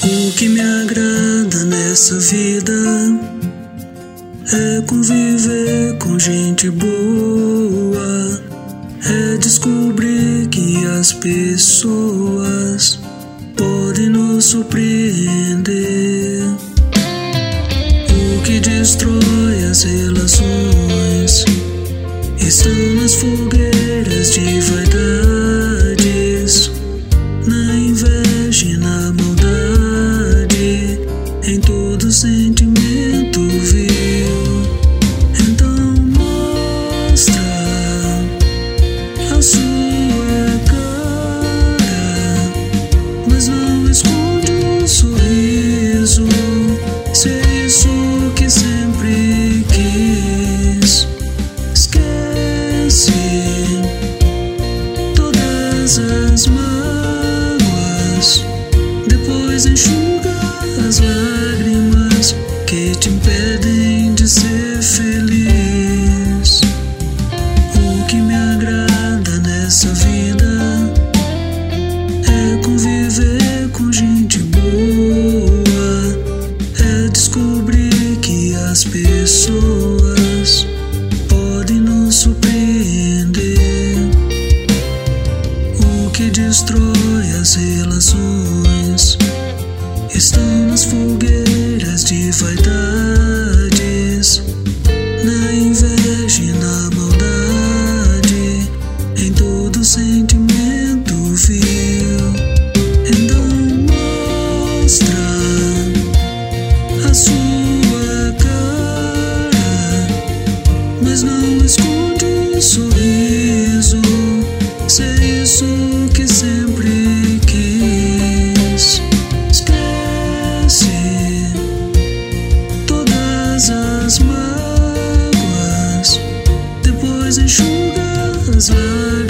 O que me agrada nessa vida é conviver com gente boa, é descobrir que as pessoas podem nos surpreender. O que destrói as relações estão nas fogueiras de vaidades, na inveja e na maldade, em todo sentimento vil. Então mostra a sua cara, mas não esconde um sorriso. Se é isso que sempre quis, esquece todas as mágoas, depois enxuga as lágrimas que te impedem de ser feliz. O que me agrada nessa vida é conviver com gente boa, é descobrir que as pessoas podem nos surpreender. O que destrói as relações estão nas fogueiras de vaidades, na inveja e na maldade, em todo sentimento vil. Então mostra a sua cara, mas não esconde um sorriso. Se é isso que sempre quis, esquece todas as mágoas, depois enxuga as lágrimas